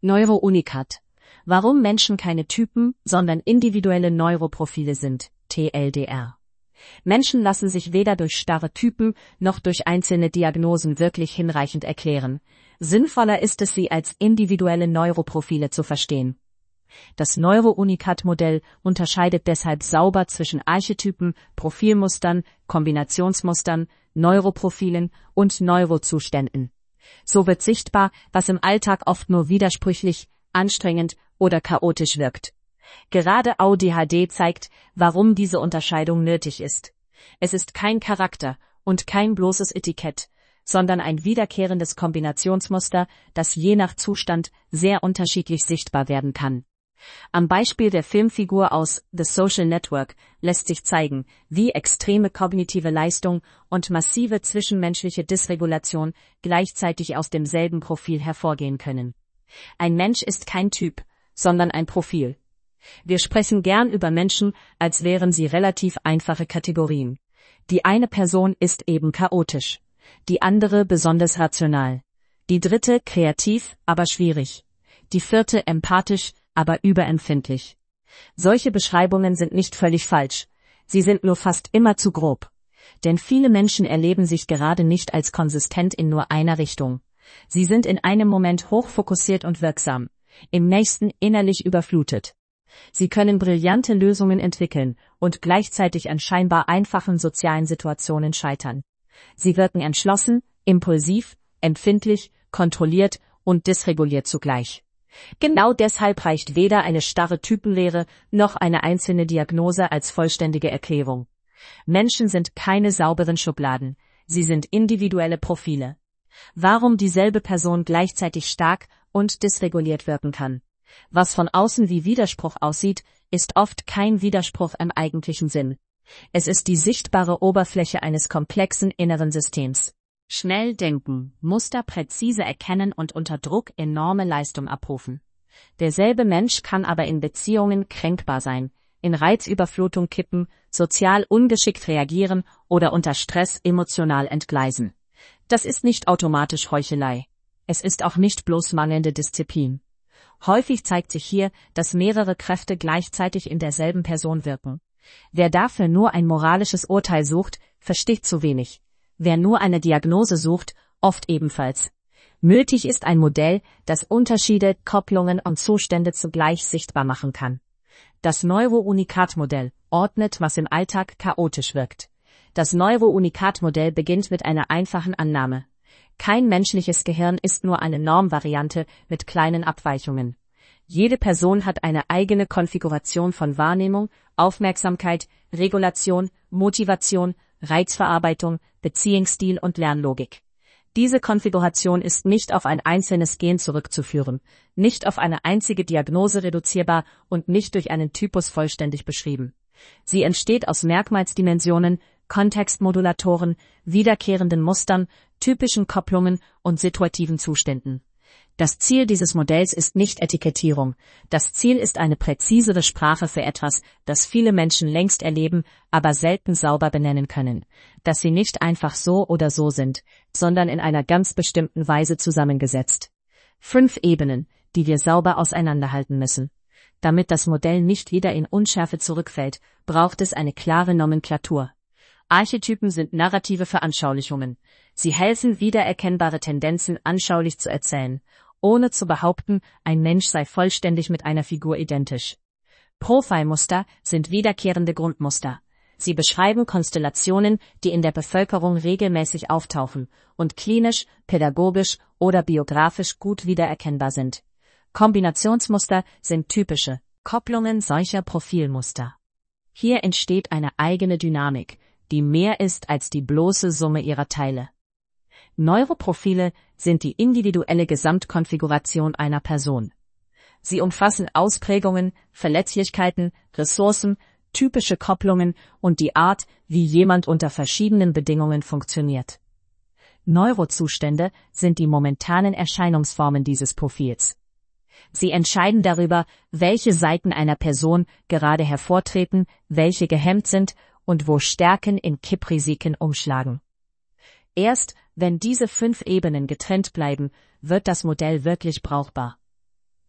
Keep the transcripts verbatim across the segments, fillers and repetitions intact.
Neurounikat. Warum Menschen keine Typen, sondern individuelle Neuroprofile sind, T L D R. Menschen lassen sich weder durch starre Typen noch durch einzelne Diagnosen wirklich hinreichend erklären. Sinnvoller ist es, sie als individuelle Neuroprofile zu verstehen. Das Neurounikat-Modell unterscheidet deshalb sauber zwischen Archetypen, Profilmustern, Kombinationsmustern, Neuroprofilen und Neurozuständen. So wird sichtbar, was im Alltag oft nur widersprüchlich, anstrengend oder chaotisch wirkt. Gerade A D H D zeigt, warum diese Unterscheidung nötig ist. Es ist kein Charakter und kein bloßes Etikett, sondern ein wiederkehrendes Kombinationsmuster, das je nach Zustand sehr unterschiedlich sichtbar werden kann. Am Beispiel der Filmfigur aus The Social Network lässt sich zeigen, wie extreme kognitive Leistung und massive zwischenmenschliche Dysregulation gleichzeitig aus demselben Profil hervorgehen können. Ein Mensch ist kein Typ, sondern ein Profil. Wir sprechen gern über Menschen, als wären sie relativ einfache Kategorien. Die eine Person ist eben chaotisch, die andere besonders rational, die dritte kreativ, aber schwierig, die vierte empathisch, aber überempfindlich. Solche Beschreibungen sind nicht völlig falsch, sie sind nur fast immer zu grob. Denn viele Menschen erleben sich gerade nicht als konsistent in nur einer Richtung. Sie sind in einem Moment hochfokussiert und wirksam, im nächsten innerlich überflutet. Sie können brillante Lösungen entwickeln und gleichzeitig an scheinbar einfachen sozialen Situationen scheitern. Sie wirken entschlossen, impulsiv, empfindlich, kontrolliert und dysreguliert zugleich. Genau deshalb reicht weder eine starre Typenlehre noch eine einzelne Diagnose als vollständige Erklärung. Menschen sind keine sauberen Schubladen, sie sind individuelle Profile. Warum dieselbe Person gleichzeitig stark und dysreguliert wirken kann. Was von außen wie Widerspruch aussieht, ist oft kein Widerspruch im eigentlichen Sinn. Es ist die sichtbare Oberfläche eines komplexen inneren Systems. Schnell denken, Muster präzise erkennen und unter Druck enorme Leistung abrufen. Derselbe Mensch kann aber in Beziehungen kränkbar sein, in Reizüberflutung kippen, sozial ungeschickt reagieren oder unter Stress emotional entgleisen. Das ist nicht automatisch Heuchelei. Es ist auch nicht bloß mangelnde Disziplin. Häufig zeigt sich hier, dass mehrere Kräfte gleichzeitig in derselben Person wirken. Wer dafür nur ein moralisches Urteil sucht, versteht zu wenig. Wer nur eine Diagnose sucht, oft ebenfalls. Nötig ist ein Modell, das Unterschiede, Kopplungen und Zustände zugleich sichtbar machen kann. Das Neurounikat-Modell ordnet, was im Alltag chaotisch wirkt. Das Neurounikat-Modell beginnt mit einer einfachen Annahme. Kein menschliches Gehirn ist nur eine Normvariante mit kleinen Abweichungen. Jede Person hat eine eigene Konfiguration von Wahrnehmung, Aufmerksamkeit, Regulation, Motivation, Reizverarbeitung, Beziehungsstil und Lernlogik. Diese Konfiguration ist nicht auf ein einzelnes Gen zurückzuführen, nicht auf eine einzige Diagnose reduzierbar und nicht durch einen Typus vollständig beschrieben. Sie entsteht aus Merkmalsdimensionen, Kontextmodulatoren, wiederkehrenden Mustern, typischen Kopplungen und situativen Zuständen. Das Ziel dieses Modells ist nicht Etikettierung. Das Ziel ist eine präzisere Sprache für etwas, das viele Menschen längst erleben, aber selten sauber benennen können. Dass sie nicht einfach so oder so sind, sondern in einer ganz bestimmten Weise zusammengesetzt. Fünf Ebenen, die wir sauber auseinanderhalten müssen. Damit das Modell nicht wieder in Unschärfe zurückfällt, braucht es eine klare Nomenklatur. Archetypen sind narrative Veranschaulichungen. Sie helfen, wiedererkennbare Tendenzen anschaulich zu erzählen, ohne zu behaupten, ein Mensch sei vollständig mit einer Figur identisch. Profilmuster sind wiederkehrende Grundmuster. Sie beschreiben Konstellationen, die in der Bevölkerung regelmäßig auftauchen und klinisch, pädagogisch oder biografisch gut wiedererkennbar sind. Kombinationsmuster sind typische Kopplungen solcher Profilmuster. Hier entsteht eine eigene Dynamik, die mehr ist als die bloße Summe ihrer Teile. Neuroprofile sind die individuelle Gesamtkonfiguration einer Person. Sie umfassen Ausprägungen, Verletzlichkeiten, Ressourcen, typische Kopplungen und die Art, wie jemand unter verschiedenen Bedingungen funktioniert. Neurozustände sind die momentanen Erscheinungsformen dieses Profils. Sie entscheiden darüber, welche Seiten einer Person gerade hervortreten, welche gehemmt sind und wo Stärken in Kipprisiken umschlagen. Erst wenn diese fünf Ebenen getrennt bleiben, wird das Modell wirklich brauchbar.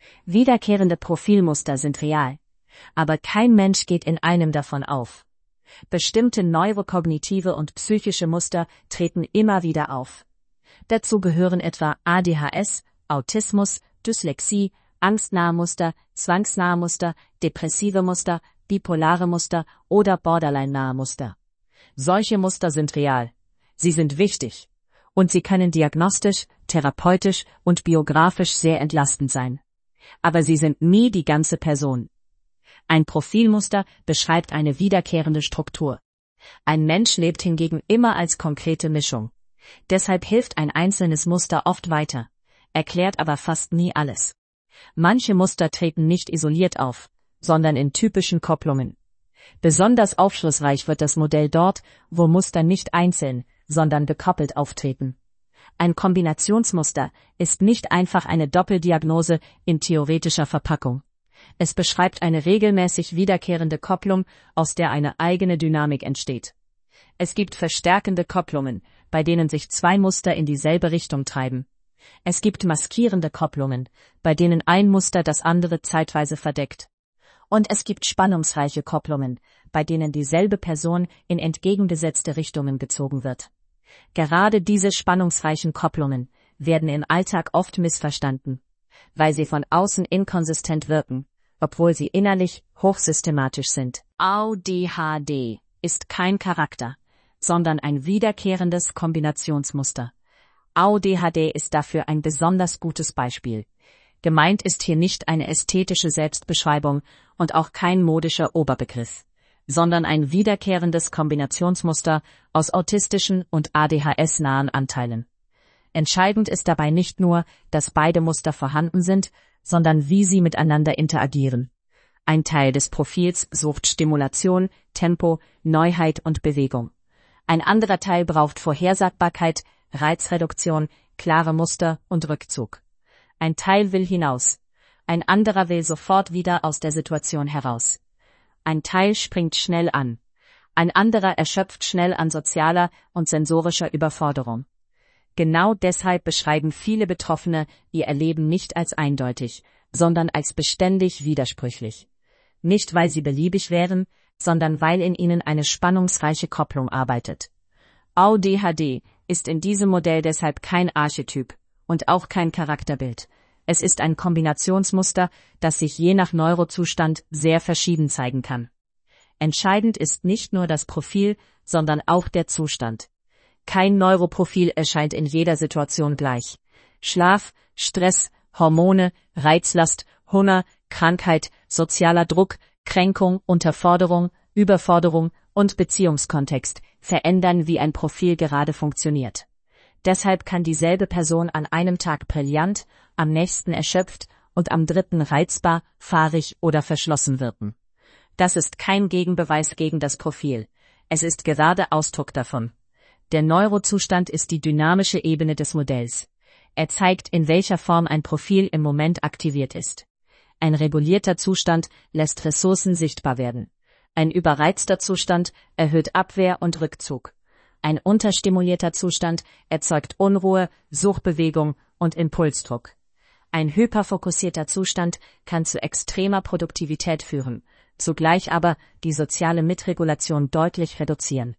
Wiederkehrende Profilmuster sind real, aber kein Mensch geht in einem davon auf. Bestimmte neurokognitive und psychische Muster treten immer wieder auf. Dazu gehören etwa A D H S, Autismus, Dyslexie, angstnahe Muster, zwangsnahe Muster, depressive Muster, bipolare Muster oder borderline-nahe Muster. Solche Muster sind real. Sie sind wichtig. Und sie können diagnostisch, therapeutisch und biografisch sehr entlastend sein. Aber sie sind nie die ganze Person. Ein Profilmuster beschreibt eine wiederkehrende Struktur. Ein Mensch lebt hingegen immer als konkrete Mischung. Deshalb hilft ein einzelnes Muster oft weiter, erklärt aber fast nie alles. Manche Muster treten nicht isoliert auf, sondern in typischen Kopplungen. Besonders aufschlussreich wird das Modell dort, wo Muster nicht einzeln, sondern gekoppelt auftreten. Ein Kombinationsmuster ist nicht einfach eine Doppeldiagnose in theoretischer Verpackung. Es beschreibt eine regelmäßig wiederkehrende Kopplung, aus der eine eigene Dynamik entsteht. Es gibt verstärkende Kopplungen, bei denen sich zwei Muster in dieselbe Richtung treiben. Es gibt maskierende Kopplungen, bei denen ein Muster das andere zeitweise verdeckt. Und es gibt spannungsreiche Kopplungen, bei denen dieselbe Person in entgegengesetzte Richtungen gezogen wird. Gerade diese spannungsreichen Kopplungen werden im Alltag oft missverstanden, weil sie von außen inkonsistent wirken, obwohl sie innerlich hochsystematisch sind. A D H D ist kein Charakter, sondern ein wiederkehrendes Kombinationsmuster. A D H D ist dafür ein besonders gutes Beispiel. Gemeint ist hier nicht eine ästhetische Selbstbeschreibung und auch kein modischer Oberbegriff, sondern ein wiederkehrendes Kombinationsmuster aus autistischen und A D H S-nahen Anteilen. Entscheidend ist dabei nicht nur, dass beide Muster vorhanden sind, sondern wie sie miteinander interagieren. Ein Teil des Profils sucht Stimulation, Tempo, Neuheit und Bewegung. Ein anderer Teil braucht Vorhersagbarkeit, Reizreduktion, klare Muster und Rückzug. Ein Teil will hinaus, ein anderer will sofort wieder aus der Situation heraus. Ein Teil springt schnell an, ein anderer erschöpft schnell an sozialer und sensorischer Überforderung. Genau deshalb beschreiben viele Betroffene ihr Erleben nicht als eindeutig, sondern als beständig widersprüchlich. Nicht weil sie beliebig wären, sondern weil in ihnen eine spannungsreiche Kopplung arbeitet. A D H D ist in diesem Modell deshalb kein Archetyp und auch kein Charakterbild. Es ist ein Kombinationsmuster, das sich je nach Neurozustand sehr verschieden zeigen kann. Entscheidend ist nicht nur das Profil, sondern auch der Zustand. Kein Neuroprofil erscheint in jeder Situation gleich. Schlaf, Stress, Hormone, Reizlast, Hunger, Krankheit, sozialer Druck, Kränkung, Unterforderung, Überforderung und Beziehungskontext verändern, wie ein Profil gerade funktioniert. Deshalb kann dieselbe Person an einem Tag brillant, am nächsten erschöpft und am dritten reizbar, fahrig oder verschlossen wirken. Das ist kein Gegenbeweis gegen das Profil. Es ist gerade Ausdruck davon. Der Neurozustand ist die dynamische Ebene des Modells. Er zeigt, in welcher Form ein Profil im Moment aktiviert ist. Ein regulierter Zustand lässt Ressourcen sichtbar werden. Ein überreizter Zustand erhöht Abwehr und Rückzug. Ein unterstimulierter Zustand erzeugt Unruhe, Suchbewegung und Impulsdruck. Ein hyperfokussierter Zustand kann zu extremer Produktivität führen, zugleich aber die soziale Mitregulation deutlich reduzieren.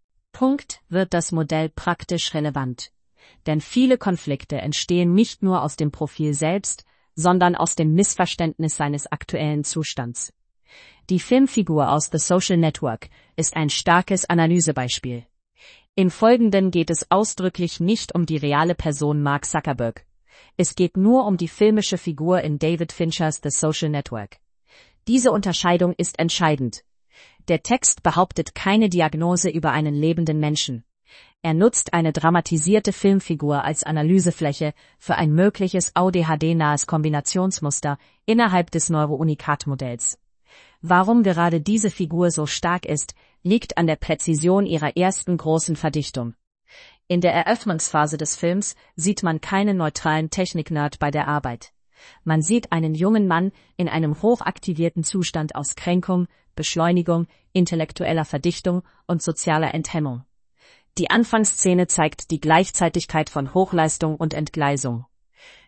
Punkt wird das Modell praktisch relevant. Denn viele Konflikte entstehen nicht nur aus dem Profil selbst, sondern aus dem Missverständnis seines aktuellen Zustands. Die Filmfigur aus The Social Network ist ein starkes Analysebeispiel. Im Folgenden geht es ausdrücklich nicht um die reale Person Mark Zuckerberg. Es geht nur um die filmische Figur in David Finchers The Social Network. Diese Unterscheidung ist entscheidend. Der Text behauptet keine Diagnose über einen lebenden Menschen. Er nutzt eine dramatisierte Filmfigur als Analysefläche für ein mögliches A D H D-nahes Kombinationsmuster innerhalb des Neurounikat-Modells. Warum gerade diese Figur so stark ist, liegt an der Präzision ihrer ersten großen Verdichtung. In der Eröffnungsphase des Films sieht man keinen neutralen Technik-Nerd bei der Arbeit. Man sieht einen jungen Mann in einem hochaktivierten Zustand aus Kränkung, Beschleunigung, intellektueller Verdichtung und sozialer Enthemmung. Die Anfangsszene zeigt die Gleichzeitigkeit von Hochleistung und Entgleisung.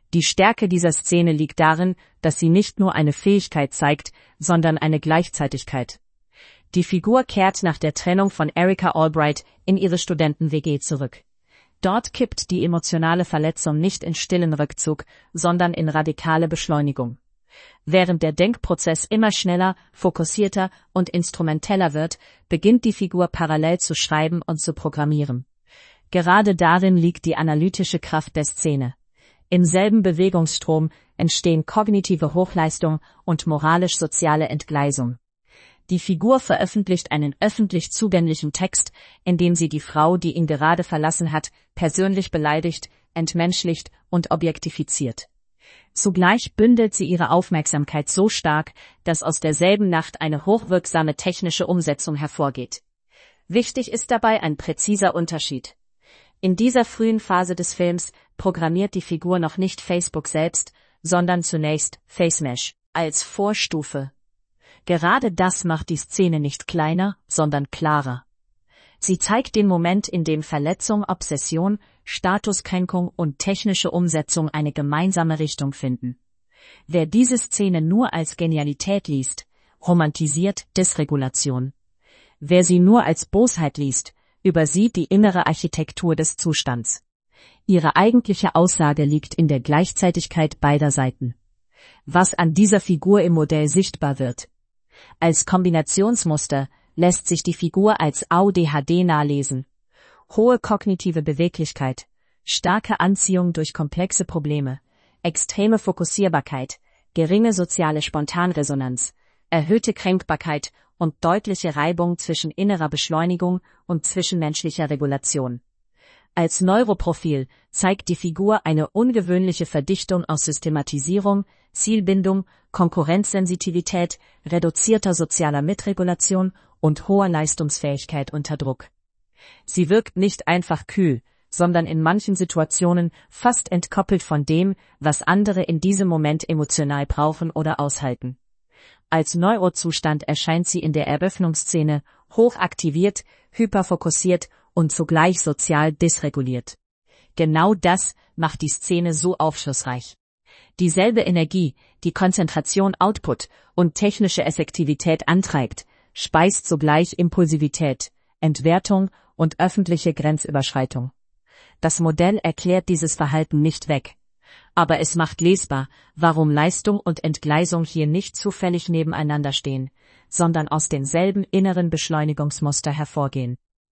Die Stärke dieser Szene liegt darin, dass sie nicht nur eine Fähigkeit zeigt, sondern eine Gleichzeitigkeit. Die Figur kehrt nach der Trennung von Erika Albright in ihre Studenten-W G zurück. Dort kippt die emotionale Verletzung nicht in stillen Rückzug, sondern in radikale Beschleunigung. Während der Denkprozess immer schneller, fokussierter und instrumenteller wird, beginnt die Figur parallel zu schreiben und zu programmieren. Gerade darin liegt die analytische Kraft der Szene. Im selben Bewegungsstrom entstehen kognitive Hochleistung und moralisch-soziale Entgleisung. Die Figur veröffentlicht einen öffentlich zugänglichen Text, in dem sie die Frau, die ihn gerade verlassen hat, persönlich beleidigt, entmenschlicht und objektifiziert. Zugleich bündelt sie ihre Aufmerksamkeit so stark, dass aus derselben Nacht eine hochwirksame technische Umsetzung hervorgeht. Wichtig ist dabei ein präziser Unterschied. In dieser frühen Phase des Films programmiert die Figur noch nicht Facebook selbst, sondern zunächst FaceMesh als Vorstufe. Gerade das macht die Szene nicht kleiner, sondern klarer. Sie zeigt den Moment, in dem Verletzung, Obsession, Statuskränkung und technische Umsetzung eine gemeinsame Richtung finden. Wer diese Szene nur als Genialität liest, romantisiert Dysregulation. Wer sie nur als Bosheit liest, übersieht die innere Architektur des Zustands. Ihre eigentliche Aussage liegt in der Gleichzeitigkeit beider Seiten. Was an dieser Figur im Modell sichtbar wird. Als Kombinationsmuster lässt sich die Figur als A D H D nahelesen. Hohe kognitive Beweglichkeit, starke Anziehung durch komplexe Probleme, extreme Fokussierbarkeit, geringe soziale Spontanresonanz, erhöhte Kränkbarkeit und deutliche Reibung zwischen innerer Beschleunigung und zwischenmenschlicher Regulation. Als Neuroprofil zeigt die Figur eine ungewöhnliche Verdichtung aus Systematisierung, Zielbindung, Konkurrenzsensitivität, reduzierter sozialer Mitregulation und hoher Leistungsfähigkeit unter Druck. Sie wirkt nicht einfach kühl, sondern in manchen Situationen fast entkoppelt von dem, was andere in diesem Moment emotional brauchen oder aushalten. Als Neurozustand erscheint sie in der Eröffnungsszene hochaktiviert, hyperfokussiert und zugleich sozial dysreguliert. Genau das macht die Szene so aufschlussreich. Dieselbe Energie, die Konzentration Output und technische Effektivität antreibt, speist zugleich Impulsivität, Entwertung und öffentliche Grenzüberschreitung. Das Modell erklärt dieses Verhalten nicht weg. Aber es macht lesbar, warum Leistung und Entgleisung hier nicht zufällig nebeneinander stehen, sondern aus denselben inneren Beschleunigungsmuster hervorgehen.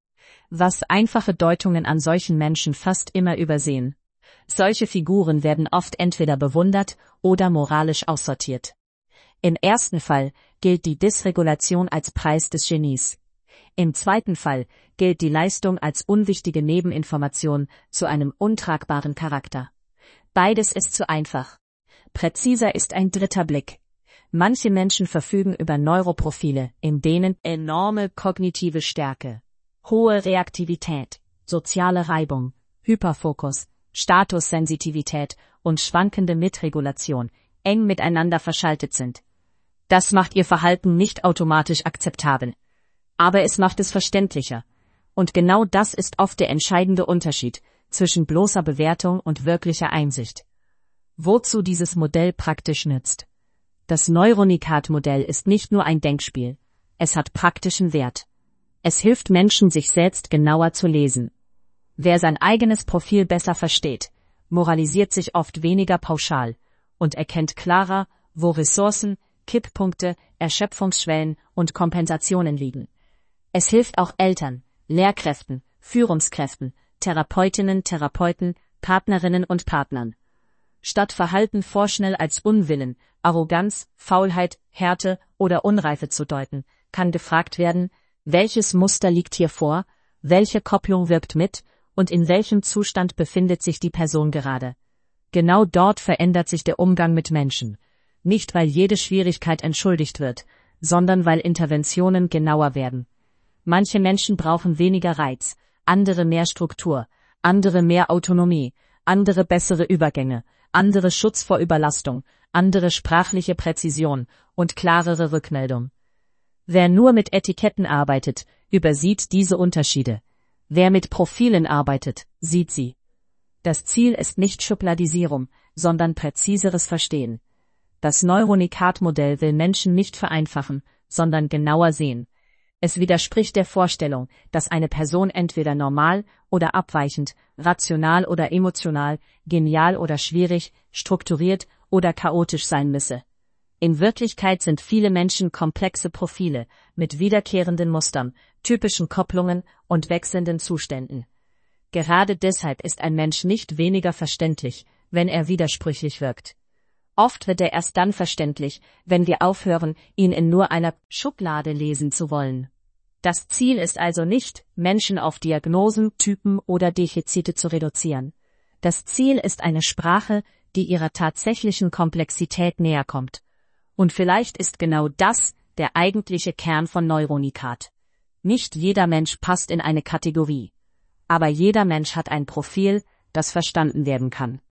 Was einfache Deutungen an solchen Menschen fast immer übersehen. Solche Figuren werden oft entweder bewundert oder moralisch aussortiert. Im ersten Fall gilt die Dysregulation als Preis des Genies. Im zweiten Fall gilt die Leistung als unwichtige Nebeninformation zu einem untragbaren Charakter. Beides ist zu einfach. Präziser ist ein dritter Blick. Manche Menschen verfügen über Neuroprofile, in denen enorme kognitive Stärke, hohe Reaktivität, soziale Reibung, Hyperfokus, Statussensitivität und schwankende Mitregulation eng miteinander verschaltet sind. Das macht ihr Verhalten nicht automatisch akzeptabel. Aber es macht es verständlicher. Und genau das ist oft der entscheidende Unterschied zwischen bloßer Bewertung und wirklicher Einsicht. Wozu dieses Modell praktisch nützt. Das Neuronikat-Modell ist nicht nur ein Denkspiel. Es hat praktischen Wert. Es hilft Menschen, sich selbst genauer zu lesen. Wer sein eigenes Profil besser versteht, moralisiert sich oft weniger pauschal und erkennt klarer, wo Ressourcen, Kipppunkte, Erschöpfungsschwellen und Kompensationen liegen. Es hilft auch Eltern, Lehrkräften, Führungskräften, Therapeutinnen, Therapeuten, Partnerinnen und Partnern. Statt Verhalten vorschnell als Unwillen, Arroganz, Faulheit, Härte oder Unreife zu deuten, kann gefragt werden, welches Muster liegt hier vor, welche Kopplung wirkt mit und in welchem Zustand befindet sich die Person gerade. Genau dort verändert sich der Umgang mit Menschen. Nicht weil jede Schwierigkeit entschuldigt wird, sondern weil Interventionen genauer werden. Manche Menschen brauchen weniger Reiz, andere mehr Struktur, andere mehr Autonomie, andere bessere Übergänge, andere Schutz vor Überlastung, andere sprachliche Präzision und klarere Rückmeldung. Wer nur mit Etiketten arbeitet, übersieht diese Unterschiede. Wer mit Profilen arbeitet, sieht sie. Das Ziel ist nicht Schubladisierung, sondern präziseres Verstehen. Das Neuronikat-Modell will Menschen nicht vereinfachen, sondern genauer sehen. Es widerspricht der Vorstellung, dass eine Person entweder normal oder abweichend, rational oder emotional, genial oder schwierig, strukturiert oder chaotisch sein müsse. In Wirklichkeit sind viele Menschen komplexe Profile mit wiederkehrenden Mustern, typischen Kopplungen und wechselnden Zuständen. Gerade deshalb ist ein Mensch nicht weniger verständlich, wenn er widersprüchlich wirkt. Oft wird er erst dann verständlich, wenn wir aufhören, ihn in nur einer Schublade lesen zu wollen. Das Ziel ist also nicht, Menschen auf Diagnosen, Typen oder Defizite zu reduzieren. Das Ziel ist eine Sprache, die ihrer tatsächlichen Komplexität näher kommt. Und vielleicht ist genau das der eigentliche Kern von Neuronikat. Nicht jeder Mensch passt in eine Kategorie. Aber jeder Mensch hat ein Profil, das verstanden werden kann.